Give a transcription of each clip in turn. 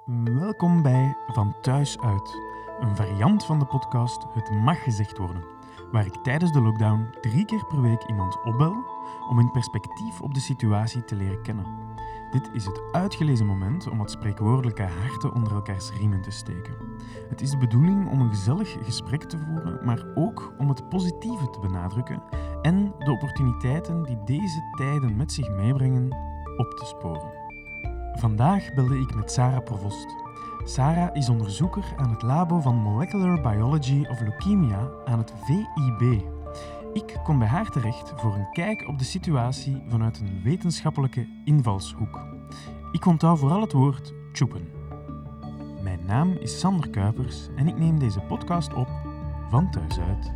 Welkom bij Van Thuis Uit, een variant van de podcast Het Mag Gezegd Worden, waar ik tijdens de lockdown 3 keer per week iemand opbel om in perspectief op de situatie te leren kennen. Dit is het uitgelezen moment om het spreekwoordelijke harten onder elkaars riemen te steken. Het is de bedoeling om een gezellig gesprek te voeren, maar ook om het positieve te benadrukken en de opportuniteiten die deze tijden met zich meebrengen op te sporen. Vandaag belde ik met Sarah Provost. Sarah is onderzoeker aan het labo van Molecular Biology of Leukemia aan het VIB. Ik kom bij haar terecht voor een kijk op de situatie vanuit een wetenschappelijke invalshoek. Ik onthoud vooral het woord tjoepen. Mijn naam is Sander Kuipers en ik neem deze podcast op van thuis uit.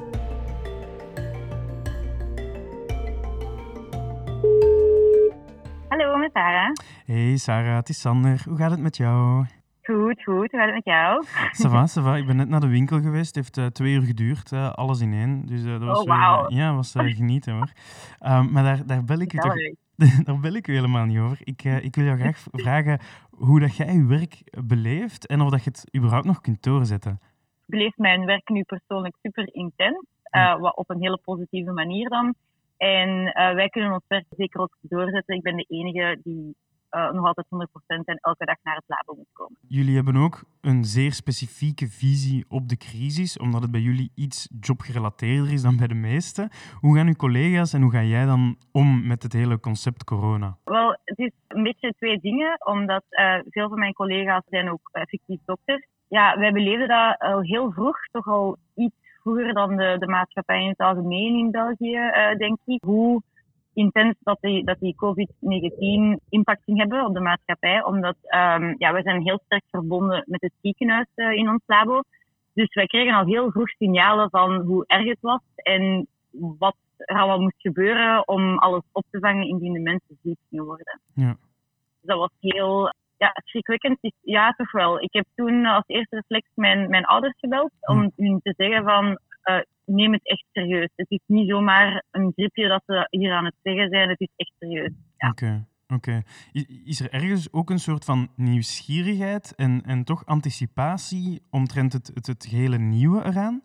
Hallo, met Sarah. Hey Sarah, het is Sander. Hoe gaat het met jou? Goed. Hoe gaat het met jou? Ça va. Ik ben net naar de winkel geweest. Het heeft 2 uur geduurd, alles in één. Dus dat was, was genieten hoor. Maar daar bel ik u toch... Daar bel ik u helemaal niet over. Ik wil jou graag vragen hoe dat jij je werk beleeft en of dat je het überhaupt nog kunt doorzetten. Ik beleef mijn werk nu persoonlijk super intens, wat op een hele positieve manier dan. En wij kunnen ons werk zeker ook doorzetten. Ik ben de enige die nog altijd 100% en elke dag naar het labo moet komen. Jullie hebben ook een zeer specifieke visie op de crisis, omdat het bij jullie iets jobgerelateerder is dan bij de meesten. Hoe gaan uw collega's en hoe ga jij dan om met het hele concept corona? Wel, het is een beetje 2 dingen, omdat veel van mijn collega's zijn ook effectief dokters. Ja, wij beleefden dat al heel vroeg, toch al iets vroeger dan de maatschappij in het algemeen in België, denk ik. Hoe intens dat die COVID-19 impact ging hebben op de maatschappij. Omdat we zijn heel sterk verbonden met het ziekenhuis in ons labo. Dus wij kregen al heel vroeg signalen van hoe erg het was en wat er allemaal moest gebeuren om alles op te vangen indien de mensen ziek gingen worden. Ja. Dus dat was heel schrikwekkend. Ja, toch wel. Ik heb toen als eerste reflex mijn ouders gebeld om hun te zeggen van... neem het echt serieus. Het is niet zomaar een gripje dat ze hier aan het zeggen zijn. Het is echt serieus. Ja. Oké. Is er ergens ook een soort van nieuwsgierigheid en toch anticipatie omtrent het gehele nieuwe eraan?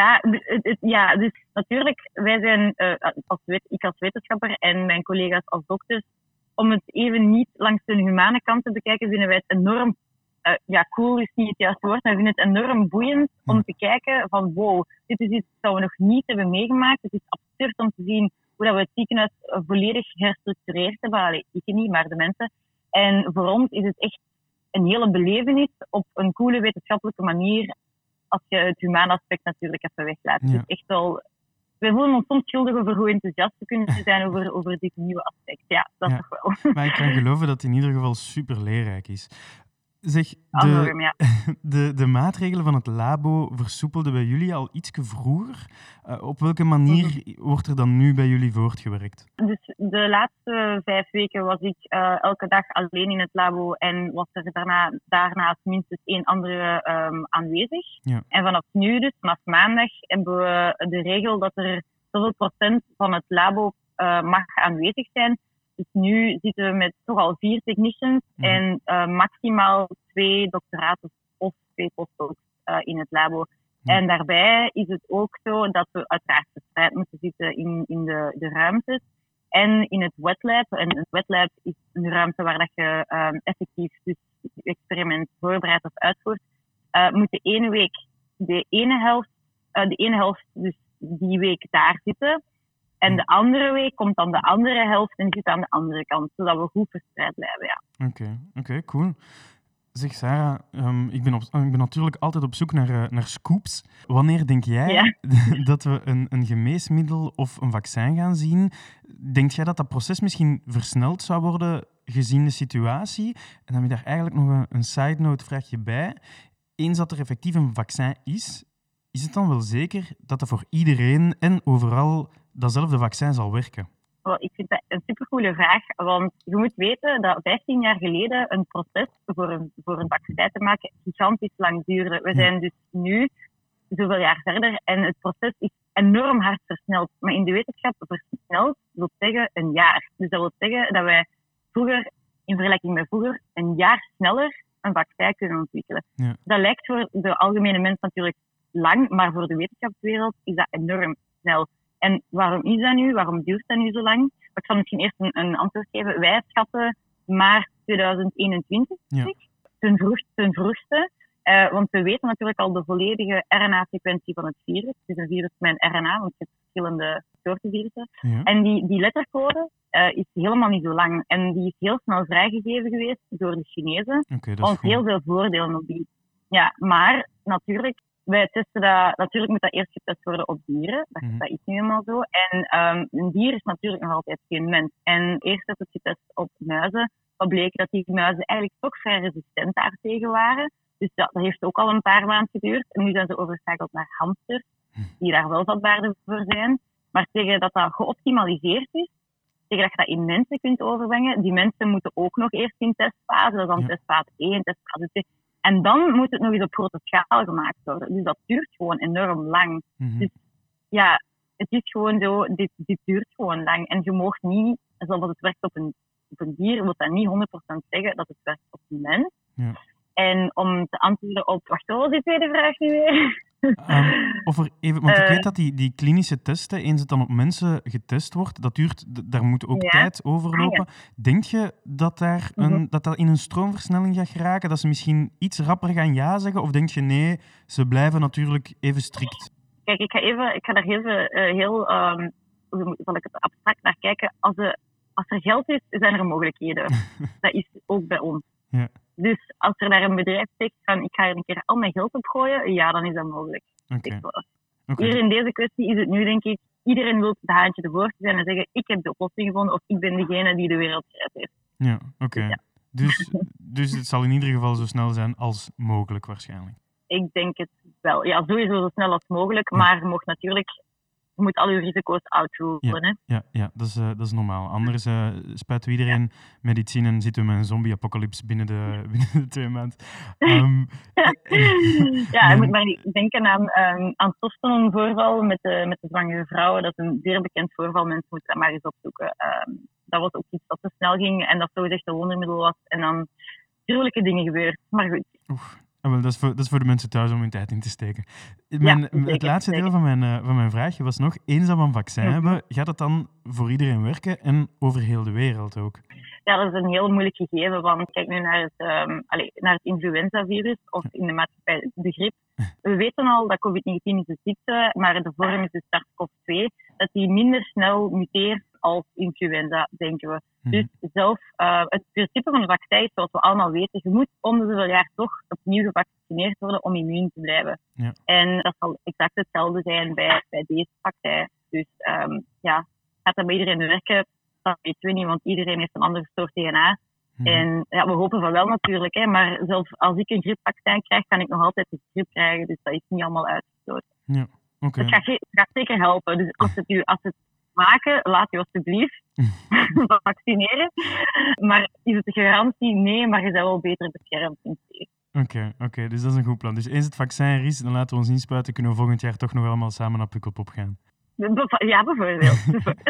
Ja, dus natuurlijk, wij zijn, ik als wetenschapper en mijn collega's als dokters, om het even niet langs de humane kant te bekijken, vinden wij het enorm cool is niet het juiste woord, maar ik vind het enorm boeiend om te kijken van wow, dit is iets dat we nog niet hebben meegemaakt. Het is absurd om te zien hoe dat we het ziekenhuis volledig herstructureerd hebben. Allee, ik niet, maar de mensen. En voor ons is het echt een hele belevenis op een coole wetenschappelijke manier, als je het humane aspect natuurlijk even weglaat. Het is echt wel... We voelen ons soms schuldig over hoe enthousiast we kunnen zijn over dit nieuwe aspect. Ja, dat toch wel. Maar ik kan geloven dat het in ieder geval super leerrijk is. Zeg, de maatregelen van het labo versoepelden bij jullie al ietsje vroeger. Op welke manier wordt er dan nu bij jullie voortgewerkt? Dus de laatste 5 weken was ik elke dag alleen in het labo en was er daarnaast minstens 1 andere aanwezig. Ja. En vanaf nu, dus vanaf maandag, hebben we de regel dat er zoveel procent van het labo mag aanwezig zijn. Dus nu zitten we met toch al 4 technicians en maximaal 2 doctoraten of 2 postdocs in het labo. En daarbij is het ook zo dat we uiteraard verspreid moeten zitten in de ruimtes en in het wet lab. En het wet lab is een ruimte waar dat je effectief dus je experiment voorbereidt of uitvoert. Moet de ene helft dus die week daar zitten. En de andere week komt dan de andere helft en zit aan de andere kant, zodat we goed verspreid blijven. Ja. Oké, cool. Zeg Sarah, ik ben natuurlijk altijd op zoek naar scoops. Wanneer denk jij dat we een geneesmiddel of een vaccin gaan zien? Denk jij dat dat proces misschien versneld zou worden gezien de situatie? En dan heb je daar eigenlijk nog een side note vraagje bij. Eens dat er effectief een vaccin is het dan wel zeker dat dat voor iedereen en overal datzelfde vaccin zal werken? Wel, ik vind dat een supergoeie vraag, want je moet weten dat 15 jaar geleden een proces voor een vaccin te maken gigantisch lang duurde. We zijn dus nu zoveel jaar verder en het proces is enorm hard versneld. Maar in de wetenschap versneld wil zeggen een jaar. Dus dat wil zeggen dat wij vroeger, in vergelijking met vroeger, een jaar sneller een vaccin kunnen ontwikkelen. Ja. Dat lijkt voor de algemene mens natuurlijk lang, maar voor de wetenschapswereld is dat enorm snel. En waarom is dat nu? Waarom duurt dat nu zo lang? Ik zal misschien eerst een antwoord geven. Wij schatten maart 2021, ten vroegste. Want we weten natuurlijk al de volledige RNA-sequentie van het virus. Het is een virus met een RNA, want je hebt verschillende soorten virussen. Ja. En die lettercode is helemaal niet zo lang. En die is heel snel vrijgegeven geweest door de Chinezen. Want heel veel voordelen op die. Ja, maar natuurlijk, wij testen dat. Natuurlijk moet dat eerst getest worden op dieren. Dat is nu helemaal zo. En een dier is natuurlijk nog altijd geen mens. En eerst is het getest op muizen. Wat bleek dat die muizen eigenlijk toch vrij resistent daartegen waren. Dus dat heeft ook al een paar maanden geduurd. En nu zijn ze overgeschakeld naar hamsters, die daar wel vatbaarder voor zijn. Maar tegen dat geoptimaliseerd is, tegen dat je dat in mensen kunt overbrengen, die mensen moeten ook nog eerst in testfase, dat is dan testfase 1, testfase 2. En dan moet het nog eens op grote schaal gemaakt worden. Dus dat duurt gewoon enorm lang. Dus ja, het is gewoon zo, dit duurt gewoon lang. En je mag niet, zoals het werkt op een dier, wil dat niet 100% zeggen dat het werkt op een mens. Ja. En om te antwoorden op... Wacht, wat was die tweede vraag nu weer? Want ik weet dat die klinische testen, eens het dan op mensen getest wordt, dat duurt, daar moet ook tijd overlopen. Denk je dat dat in een stroomversnelling gaat geraken? Dat ze misschien iets rapper gaan ja zeggen? Of denk je nee, ze blijven natuurlijk even strikt? Kijk, ik ga daar hoe zal ik het abstract naar kijken. Als er geld is, zijn er mogelijkheden. Dat is ook bij ons. Ja. Dus als er daar een bedrijf zegt van ik ga er een keer al mijn geld op gooien, ja, dan is dat mogelijk. Okay. Hier in deze kwestie is het nu, denk ik, iedereen wil het haantje ervoor zijn en zeggen ik heb de oplossing gevonden of ik ben degene die de wereld gered heeft. Ja, oké. Ja. Dus het zal in ieder geval zo snel zijn als mogelijk waarschijnlijk. Ik denk het wel. Ja, sowieso zo snel als mogelijk, maar je mag natuurlijk... Je moet al je risico's uitvoeren. Ja, dat is normaal. Anders spuiten we iedereen met iets in en zitten we met een zombie-apocalypse binnen de 2 maanden. Je moet maar niet denken aan het testosteronvoorval met de zwangere vrouwen. Dat is een zeer bekend voorval. Mensen moeten dat maar eens opzoeken. Dat was ook iets dat te snel ging en dat zogezegd een wondermiddel was. En dan gruwelijke dingen gebeurd. Maar goed. Wel, dat is voor de mensen thuis om hun tijd in te steken. Het laatste deel van mijn vraagje was nog, eens dat we een vaccin hebben, gaat het dan voor iedereen werken en over heel de wereld ook? Ja, dat is een heel moeilijk gegeven, want kijk nu naar het influenzavirus of in de maatschappij de griep. We weten al dat COVID-19 is een ziekte, maar de vorm is de SARS-CoV-2, dat die minder snel muteert als influenza, denken we. Dus zelf, het principe van een vaccin is, zoals we allemaal weten, je moet om de zoveel jaar toch opnieuw gevaccineerd worden om immuun te blijven. Ja. En dat zal exact hetzelfde zijn bij deze vaccin. Dus gaat dat bij iedereen werken? Dat weten we niet, want iedereen heeft een andere soort DNA. En we hopen van wel natuurlijk, hè, maar zelfs als ik een griepvaccin krijg, kan ik nog altijd de griep krijgen. Dus dat is niet allemaal uitgesloten. Ja, okay. Het gaat zeker helpen. Dus als het maken, laat je alsjeblieft vaccineren. Maar is het een garantie? Nee, maar je bent wel beter beschermd in C. Oké, dus dat is een goed plan. Dus eens het vaccin er is, dan laten we ons inspuiten, kunnen we volgend jaar toch nog allemaal samen naar Pukkelpop gaan. Ja, bijvoorbeeld.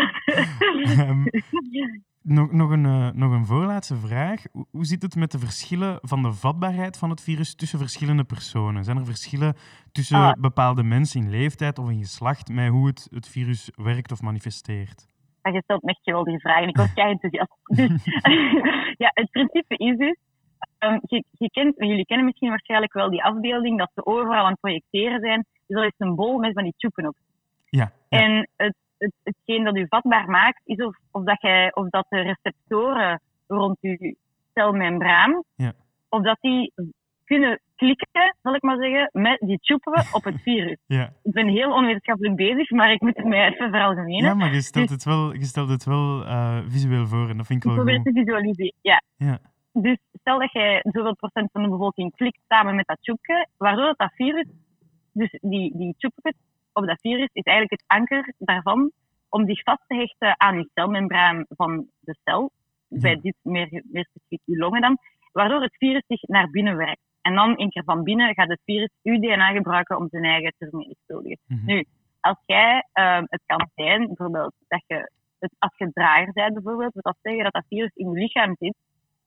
Nog een voorlaatste vraag. Hoe zit het met de verschillen van de vatbaarheid van het virus tussen verschillende personen? Zijn er verschillen tussen bepaalde mensen in leeftijd of in geslacht met hoe het virus werkt of manifesteert? Je stelt me echt geweldige vragen. Ik word kei enthousiast. Dus, het principe is dus... jullie kennen misschien waarschijnlijk wel die afbeelding dat ze overal aan het projecteren zijn. Dus dat is een bol met van die tjoepen op. Ja. En hetgeen dat u vatbaar maakt, is of dat de receptoren rond uw celmembraan, of dat die kunnen klikken, zal ik maar zeggen, met die tjoepen op het virus. Ja. Ik ben heel onwetenschappelijk bezig, maar ik moet het mij even veralgemenen. Ja, maar je stelt het wel visueel voor en dat vind ik wel goed. Ik probeer te visualiseren, ja. Dus stel dat jij zoveel procent van de bevolking klikt samen met dat tjoepje, waardoor dat virus, dus die tjoepjes op dat virus, is eigenlijk het anker daarvan om zich vast te hechten aan je celmembraan van de cel, bij dit meer specifiek je longen dan, waardoor het virus zich naar binnen werkt. En dan een keer van binnen gaat het virus uw DNA gebruiken om zijn eigen te vermenigvuldigen. Nu, als jij, het kan zijn, bijvoorbeeld, dat je als je drager bent bijvoorbeeld, wil dat zeggen dat dat virus in je lichaam zit,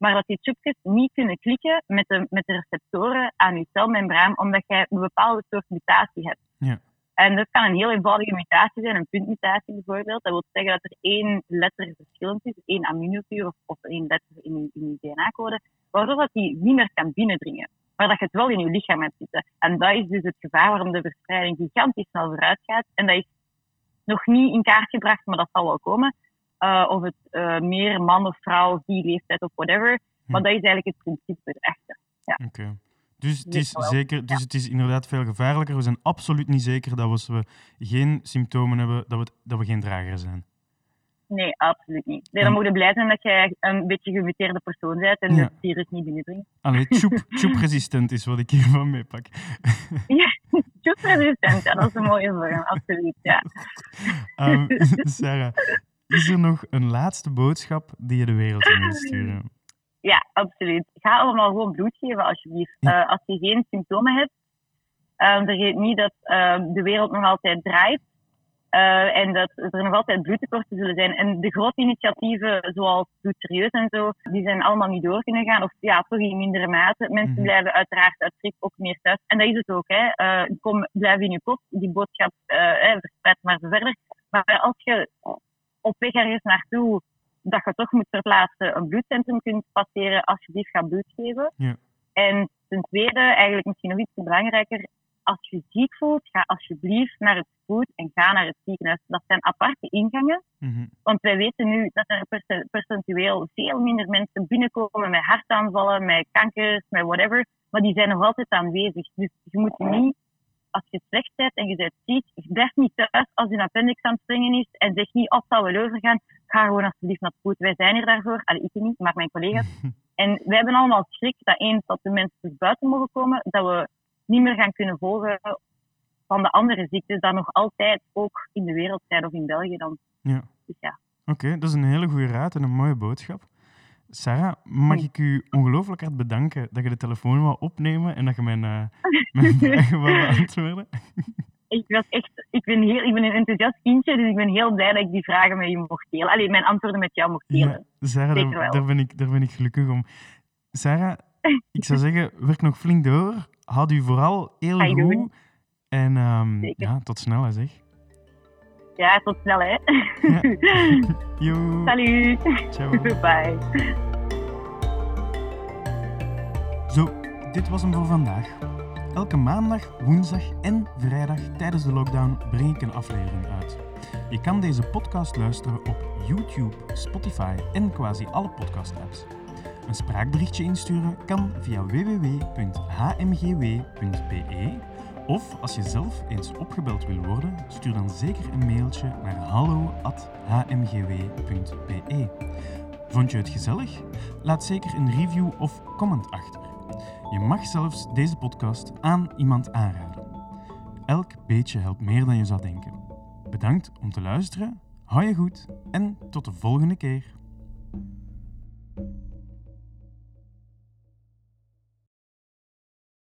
maar dat die chipjes niet kunnen klikken met de receptoren aan je celmembraan, omdat jij een bepaalde soort mutatie hebt. Ja. En dat kan een heel eenvoudige mutatie zijn, een puntmutatie bijvoorbeeld. Dat wil zeggen dat er 1 letter verschillend is, 1 aminozuur of 1 letter in je DNA-code, waardoor dat die niet meer kan binnendringen. Maar dat je het wel in je lichaam hebt zitten. En dat is dus het gevaar waarom de verspreiding gigantisch snel vooruit gaat. En dat is nog niet in kaart gebracht, maar dat zal wel komen. Of het meer man of vrouw, die leeftijd of whatever. Maar dat is eigenlijk het principe erachter. Ja. Okay. Dus het is zeker, dus het is inderdaad veel gevaarlijker. We zijn absoluut niet zeker dat als we geen symptomen hebben, dat we geen drager zijn. Nee, absoluut niet. Nee, dan moet je blij zijn dat jij een beetje gemuteerde persoon bent en het virus niet binnendringt. Allee, choep-resistent is wat ik hiervan meepak. Ja, choep-resistent, dat is een mooie vorm, absoluut, ja. Sarah, is er nog een laatste boodschap die je de wereld in wil sturen? Ja, absoluut. Ga allemaal gewoon bloed geven, alsjeblieft. Als je geen symptomen hebt, vergeet niet dat de wereld nog altijd draait. En dat er nog altijd bloedtekorten zullen zijn. En de grote initiatieven, zoals Bloed Serieus en zo, die zijn allemaal niet door kunnen gaan. Of ja, toch in mindere mate. Mensen blijven uiteraard uit schrik ook meer thuis. En dat is het ook, hè. Blijf in je kop. Die boodschap verspreidt maar zo verder. Maar als je op weg ergens naartoe dat je toch moet verplaatsen, een bloedcentrum kunt passeren, alsjeblieft ga bloed geven. Ja. En ten tweede, eigenlijk misschien nog iets belangrijker, als je ziek voelt, ga alsjeblieft naar het spoed en ga naar het ziekenhuis. Dat zijn aparte ingangen, want wij weten nu dat er percentueel veel minder mensen binnenkomen met hartaanvallen, met kankers, met whatever, maar die zijn nog altijd aanwezig. Dus je moet niet, als je slecht bent en je bent ziek, blijf niet thuis als je appendix aan het springen is en zeg niet, het zal wel overgaan. Ga gewoon alsjeblieft naar het spoed. Wij zijn hier daarvoor. Allee, ik niet, maar mijn collega's. En wij hebben allemaal schrik dat eens dat de mensen terug buiten mogen komen, dat we niet meer gaan kunnen volgen van de andere ziektes dat nog altijd ook in de wereld zijn of in België dan. Ja. Dus ja. Oké, dat is een hele goede raad en een mooie boodschap. Sarah, mag ik u ongelooflijk hard bedanken dat je de telefoon wou opnemen en dat je mijn vragen wou beantwoorden. Ik ben een enthousiast kindje, dus ik ben heel blij dat ik die vragen met je mocht delen. Allee, mijn antwoorden met jou mocht delen. Ja, Sarah, daar ben ik gelukkig om. Sarah, ik zou zeggen, werk nog flink door. Houd u vooral heel goed. En tot snel, hè, zeg. Ja, tot snel, hè. Ja. Yo. Salut. Ciao. Bye. Zo, dit was hem voor vandaag. Elke maandag, woensdag en vrijdag tijdens de lockdown breng ik een aflevering uit. Je kan deze podcast luisteren op YouTube, Spotify en quasi alle podcast-apps. Een spraakberichtje insturen kan via www.hmgw.be of als je zelf eens opgebeld wil worden, stuur dan zeker een mailtje naar hallo@hmgw.be. Vond je het gezellig? Laat zeker een review of comment achter. Je mag zelfs deze podcast aan iemand aanraden. Elk beetje helpt meer dan je zou denken. Bedankt om te luisteren, hou je goed en tot de volgende keer.